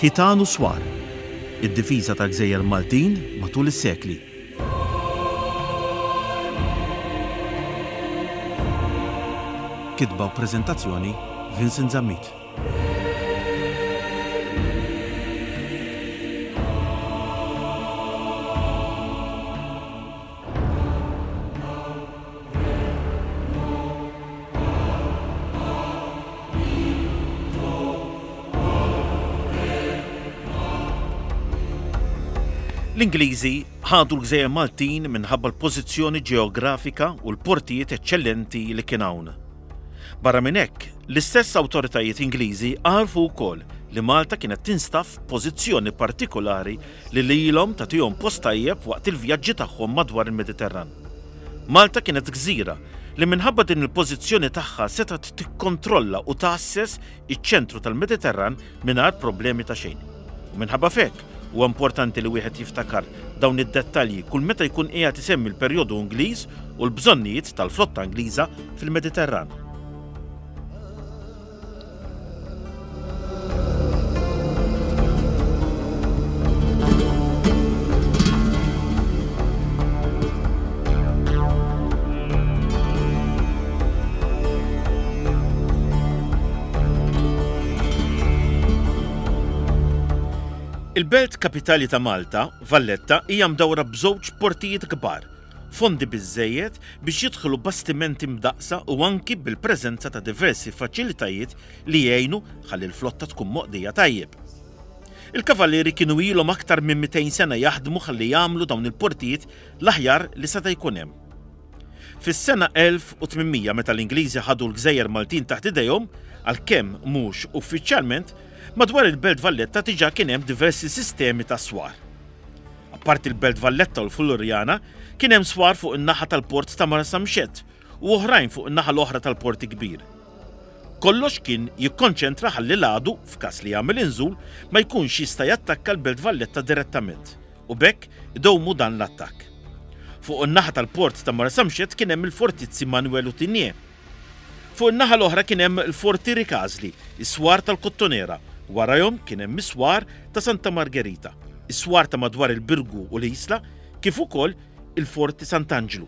Ħitan u swar, id-difiża tal-Gżejjer Maltin matul is-sekli. Kitba u preżentazzjoni Vincent Zammit. L-Ingliżi ħadu l-Gżejjer Maltin minħabba l-pożizzjoni ġeografika u l-portijiet eċċellenti li kien hawn. Barra minn hekk, l-istess awtoritajiet Ingliżi għarfu wkoll li Malta kienet tinstab f'pożizzjoni partikolari li lilhom tagħtihom post tajjeb waqt il-vjaġġi tagħhom madwar il-Mediterran. Malta kienet gżira li minħabba din il-pożizzjoni tagħha setgħet tikkontrolla u tassess iċ-ċentru tal-Mediterran mingħajr problemi ta' xejn. U minħabba f'hekk huwa importanti li wieħed jiftakar dawn id-dettalji kull meta jkun qiegħed isemmi l-perjodu Ingliż u l-bżonnijiet tal-flotta Ingliża fil-Mediterran. Il-belt kapitali ta' Malta, Valletta, hija mdawra b'żewġ portijiet kbar, fondi biżżejjed biex jidħlu bastimenti mdaqsa u anki bil-preżenza ta' diversi faċilitajiet li jgħinu ħalli l-flotta tkun moqdija tajjeb. Il-kavallieri kienu ilhom aktar minn 200 sena jaħdmu ħalli jagħmlu dawn il-portijiet l-aħjar li seta' jkun hemm. Fis-sena 1800 meta l-Ingliżi ħadu l-Gżejjer Maltin taħt idejhom, għalkemm mhux uffiċjalment, madwar il-Belt Valletta diġà kien hemm diversi sistemi ta' swar. Apparti il-Belt Valletta u l-Fullurjana, kien hemm swar fuq in-naħa tal-port ta' Marsamxett u oħrajn fuq in-naħa l-oħra tal-Port Kbir. Kollox kien jikkonċentra ħalli l-għadu, f'każ li jagħmel inżul, ma jkunx jista' jattakka l-Belt Valletta direttament u bekk idewmu dan l-attakk. Fuq in-naħa tal-port ta' Marsamxett kien hemm il-fortizzi Manuel u Tinje. Fuq in-naħa l-oħra kien hemm il-Forti Rikasli, is-swar tal-Kottonera. Warahom kien hemm is-swar ta' Santa Margherita, is-swar ta' madwar il-Birgu u l-Isla, kif ukoll il-Forti Sant'Angelo.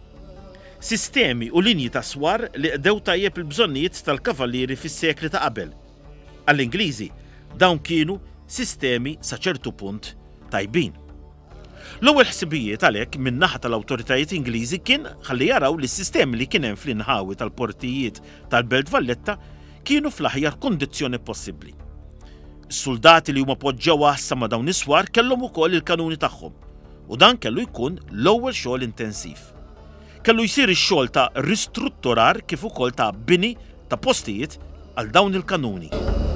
Sistemi u linji ta' swar li qdew tajjeb il-bżonnijiet tal-kavallieri fis-sekli ta' qabel. Għall-Ingliżi dawn kienu sistemi sa ċertu punt tajbin. L-ewwel ħsibijiet għalhekk min naħa tal-awtoritajiet Ingliżi kien ħalli jaraw li s-sistemi li kien hemm fl-inħawi tal-portijiet tal-Belt Valletta kienu fl-aħjar kundizzjoni possibbli. Is-soldati li huma poġġew assa ma' dawn is-swar kellhom ukoll il-kanuni tagħhom u dan kellu jkun l-ewwel xogħol intensiv. Kellu jsir ix-xogħol ta' ristrutturar kif ukoll ta' bini ta' postijiet għal dawn il-kanuni.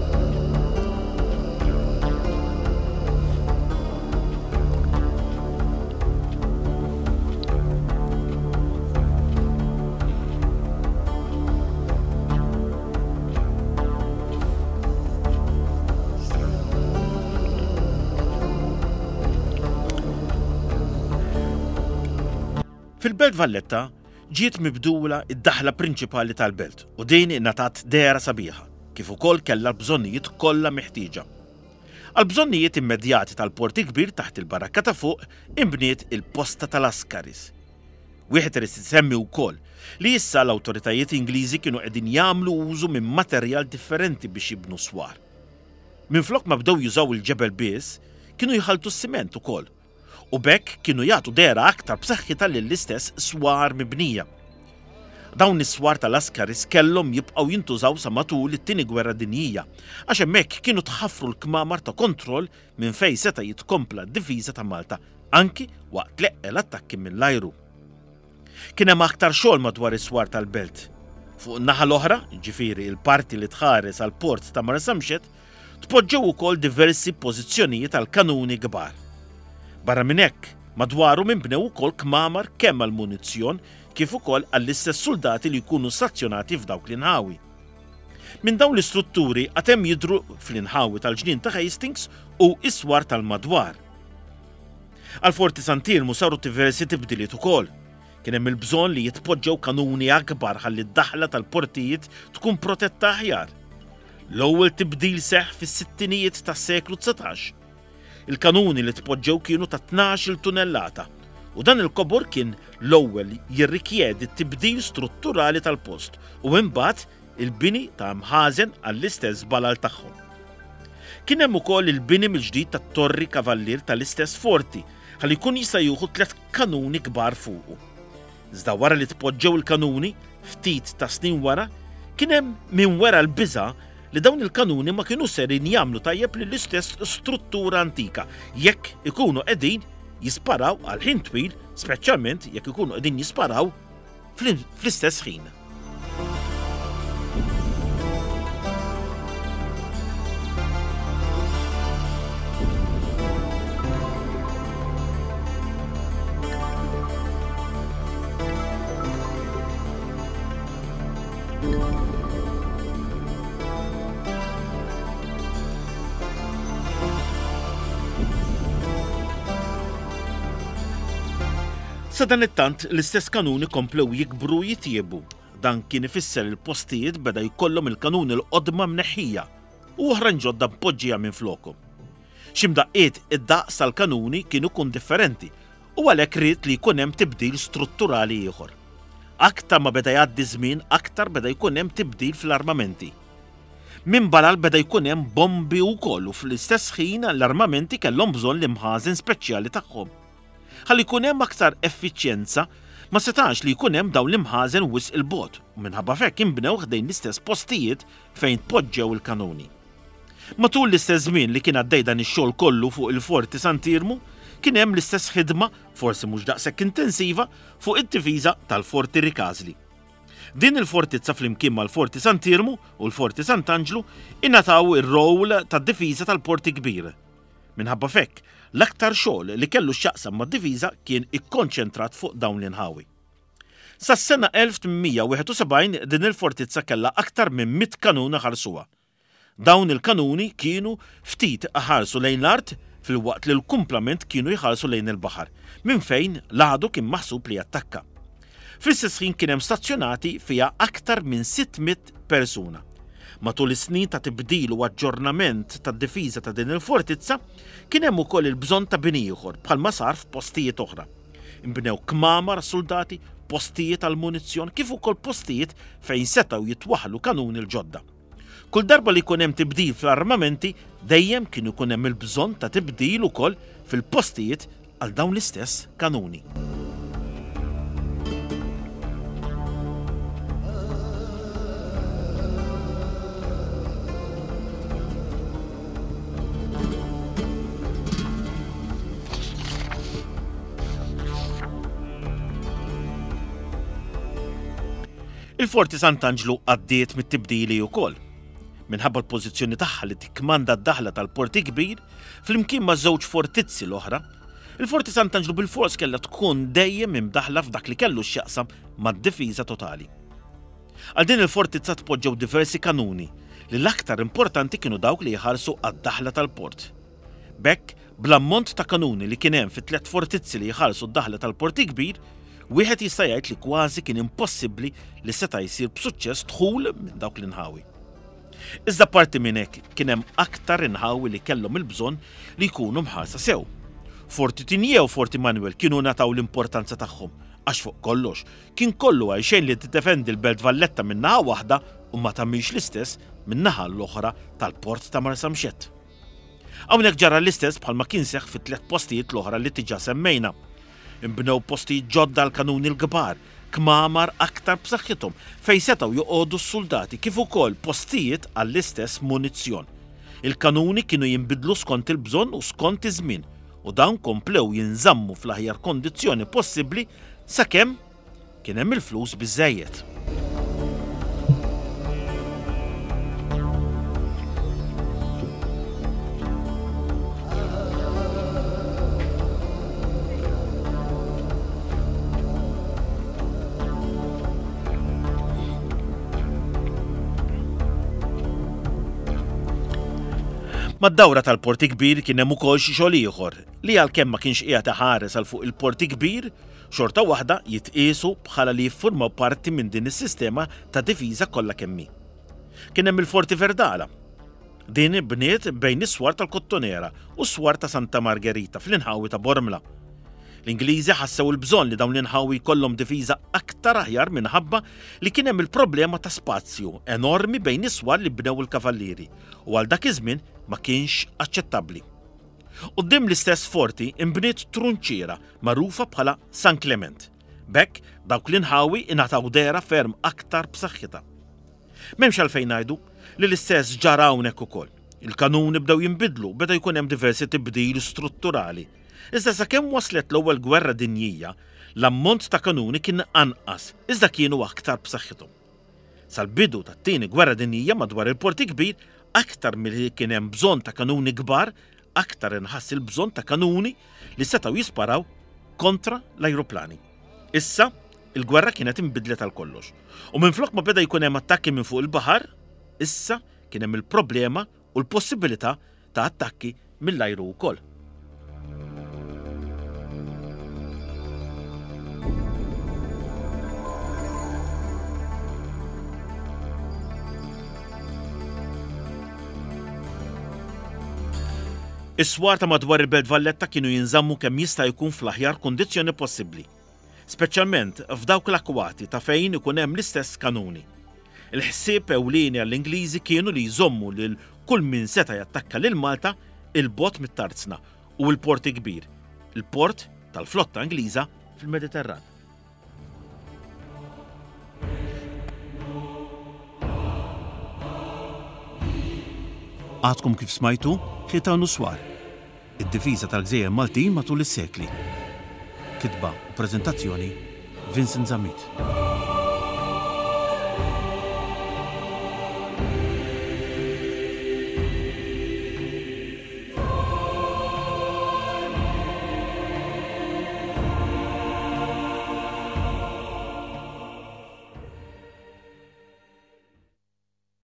Fil-Belt Valletta ġiet mibdula id-daħla prinċipali tal-belt u din ingħatat dehra sabiħa, kif ukoll kellha l-bżonnijiet kollha meħtieġa. Għall-bżonnijiet immedjati tal-Port Kbir taħt il-barakka ta' fuq inbniet il-posta tal-Askaris. Wieħed irid isemmi wkoll li issa l-awtoritajiet Ingliżi kienu qegħdin jagħmlu użu minn materjal differenti biex jibnu swar. Minflok ma bdew jużaw il-ġebel biss, kienu jħaltu s-siment ukoll. U bekk kienu jagħtu dehra aktar b'saħħitha lill-istess swar mibnija. Dawn is-swar tal-Askaris kellhom jibqgħu jintużaw sa matul it-Tieni Gwerra Dinjija għax hemmhekk kienu tħaffru l-kmamar ta' kontroll minn fejn seta' jitkompla d-difiża ta' Malta anki waqt leqqel attakki mill-ajru. Kien hemm aktar xogħol madwar is-swar tal-belt. Fuq in-naħa l-oħra, ġifieri l-parti li tħares għall port ta' Marsamxett, tpoġġew ukoll diversi pożizzjonijiet għal kanuni kbar. Barra minn hekk, madwaru minbnew ukoll kmamar kemm għall-munizzjon kif ukoll għall-istess soldati li jkunu stazzjonati f'dawk l-inħawi. Minn dawn l-istrutturi għad hemm jidhru fl-inħawi tal-ġnien ta' Hastings u is-swar tal-madwar. Għall-Forti Sant'Elmo saru diversi tibdiliet ukoll. Kien hemm il-bżonn li jitpoġġew kanuni akbar ħalli d-daħla tal-portijiet tkun protetta aħjar. L-ewwel tibdil seħħ fis-sittinijiet tas-seklu 19. Il-kanuni li tpoġġew kienu ta' 12 tunnellata u dan il-kobor kien l-ewwel jirrikjedi t-tibdil strutturali tal-post u imbagħad il-bini ta' mħażen għall-istess balal tagħhom. Kien hemm ukoll il-bini mill-ġdid tat-torri kavallier tal-istess forti ħalli jkun jista' jieħu 3 kanuni kbar fuqu. Iżda wara li tpoġġew il-kanuni, ftit ta' snin wara, kien hemm min wera l-biża' li dawn il-kanuni ma kienu serin jagħmlu tajjeb lill-istess struttura antika jekk ikunu qegħdin jisparaw għal ħin twil, speċjalment jekk ikunu qegħdin jisparaw fl-istess ħin. Sa dan it-tant l-istess kanuni komplew jikbru jitjiebu. Dan kien ifisser il-postijiet beda jkollhom il-kanuni l-qodma mneħħija u oħrajn ġodda mpoġġija minn flokhom. X'imdaqqiet id-daqs tal-kanuni kienu kun differenti u għalhekk ried li jkun hemm tibdil strutturali ieħor. Aktar ma beda jgħaddi żmien, aktar beda jkun hemm tibdil fl-armamenti. Minn balal beda jkun hemm bombi wkoll u fl-istess ħin l-armamenti kellhom bżonn l-imħażen speċjali tagħhom. Ħalli jkun hemm aktar effiċjenza, ma setax li jkun hemm dawn l-imħażen wisq il-bogħod u minħabba f'hekk inbnew ħdejn l-istess postijiet fejn tpoġġew il-kanuni. Matul l-istess żmien li kien għaddej dan ix-xogħol kollu fuq il-Forti Sant'Irmu, kien hemm l-istess ħidma, forsi mhux daqshekk intensiva, fuq id-difiża tal-Forti Rikasli. Din il-fortizza flimkien mal-Forti Sant'Irmu u l-Forti Sant'Angelo ingħataw ir-rowl tad-difiża tal-Porti Kbir. Minħabba f'hekk, l-aktar xogħol li kellu x'jaqsam mad-difiża kien ikkonċentrat fuq dawn l-inħawi. Sas-sena 1871 din il-fortizza kellha aktar minn 100 kanuna ħarsuha. Dawn il-kanuni kienu ftit ħarsu lejn l-art filwaqt li l-kumplament kienu jħarsu lejn il-baħar, minn fejn l-għadu kien maħsub li jattakka. Fl-istess ħin kien hemm stazzjonati fiha aktar minn 600 persuna. Matul is-snin ta' tibdil u aġġornament tad-difiża ta' din il-fortizza, kien hemm ukoll il-bżonn ta' bini ieħor bħalma sar f'postijiet oħra. Inbnew kmamar soldati, postijiet għal munizzjon kif ukoll postijiet fejn setgħu jitwaħħlu kanuni l-ġodda. Kull darba li jkun hemm tibdil fl-armamenti, dejjem kien ikun hemm il-bżonn ta' tibdil ukoll fil-postijiet għal dawn l-istess kanuni. Il-Forti Sant'Angelo għaddiet mit-tibdili wkoll. Minħabba l-pożizzjoni tagħha li tikkmanda d-daħla tal-Porti Kbir, flimkien ma' żewġ fortizzi l-oħra, il-Forti Sant'Angelo bil-fors kellha tkun dejjem imdaħla f'dak li kellu x'jaqsam mad-difiża totali. Għal din il-fortizza tpoġġew diversi kanuni li l-aktar importanti kienu dawk li jħarsu għad-daħla tal-port. Bekk, bl-ammont ta' kanuni li kien hemm fit-3 fortizzi li jħarsu d-daħla tal-Porti Kbir, wieħed jista' jgħid li kważi kien impossibbli li seta' jsir b'suċċess dħul minn dawk l-inħawi. Iżda parti minn hekk kien hemm aktar inħawi li kellhom il-bżonn li jkunu mħarsa sew. Forti Tinje u Forti Manuel kienu nataw l-importanza tagħhom għax fuq kollox kien kollu għajxejn li tiddefendi l-Belt Valletta min naħa waħda u ma tagħmilx l-istess min naħa l-oħra tal-Port ta' Marsamxett. Hawnhekk ġara l-istess bħalma kien seħħ fit-3 postijiet l-oħra li diġà semmejna. Inbnew postijiet ġodda l-kanuni l-kbar, kmamar aktar b'saħħithom fejn setgħu joqogħdu s-soldati kif ukoll postijiet għall-istess munizzjon. Il-kanuni kienu jinbidlu skont il-bżonn u skont iż-żmien u dawn komplew jinżammu fl-aħjar kondizzjoni possibbli sakemm kien hemm il-flus biżżejjed. Mad-dawra tal-Porti Kbir kien hemm ukoll xi xogħol ieħor li għalkemm ma kienx qiegħed iħares għal fuq il-Porti Kbir, xorta waħda jitqiesu bħala li jiffurmaw parti minn din is-sistema ta' difiża kollha kemm hi. Kien hemm il-Forti Verdala Din bniet bejn is-swar tal-Kottonera u s-swar ta' Santa Margherita fl-inħawi ta' Bormla. L-Ingliżi ħassew il-bżonn li dawn l-inħawi jkollhom difiża aktar aħjar minħabba li kien hemm il-problema ta' spazju enormi bejn is-swar li bnew il-kavallieri u għal dak iż-żmien ma kienx aċċettabbli. Quddiem l-istess forti imbniet trunċiera magħrufa bħala San Clement. Bekk dawk l-inħawi ingħataw dera ferm aktar b'saħħitha. M'hemmx għalfejn ngħidu li l-istess ġara hawnhekk ukoll. Il-kanuni bdew jinbidlu, beda jkun hemm diversi tibdil strutturali. Iżda sakemm waslet l-ewwel gwerra dinjija, l-ammont ta' kanuni kien anqas, iżda kienu aktar b'saħħithom. Sal-bidu tat-tieni gwerra dinjija madwar il-Porti Kbir, aktar milli kien hemm bżonn ta' kanuni kbar, aktar inħass il-bżonn ta' kanuni li setgħu jisparaw kontra l-ajruplani. Issa, il-gwerra kienet inbidlet għal kollox. U minflok ma beda jkun hemm attakki minn fuq il-baħar, issa kien hemm il-problema u l-possibilità ta' attakki mill-ajru wkoll. Is-swar ta' madwar il-Belt Valletta kienu jinżammu kemm jista' jkun fl-aħjar kundizzjoni possibbli, speċjalment f'dawk l-akwati ta' fejn ikun hemm l-istess kanuni. Il-ħsieb ewlieni għall-Ingliżi kienu li jżommu lil kull min seta' jattakka lil Malta il-bogħod mit-Tarzna u l-Porti Kbir, il-port tal-flotta Ingliża fil-Mediterran. Għadkom kif smajtu, ħitan u swar. Id-difiża tal-Gżejjer Maltin matul is-sekli. Kitba u preżentazzjoni Vincent Zamit.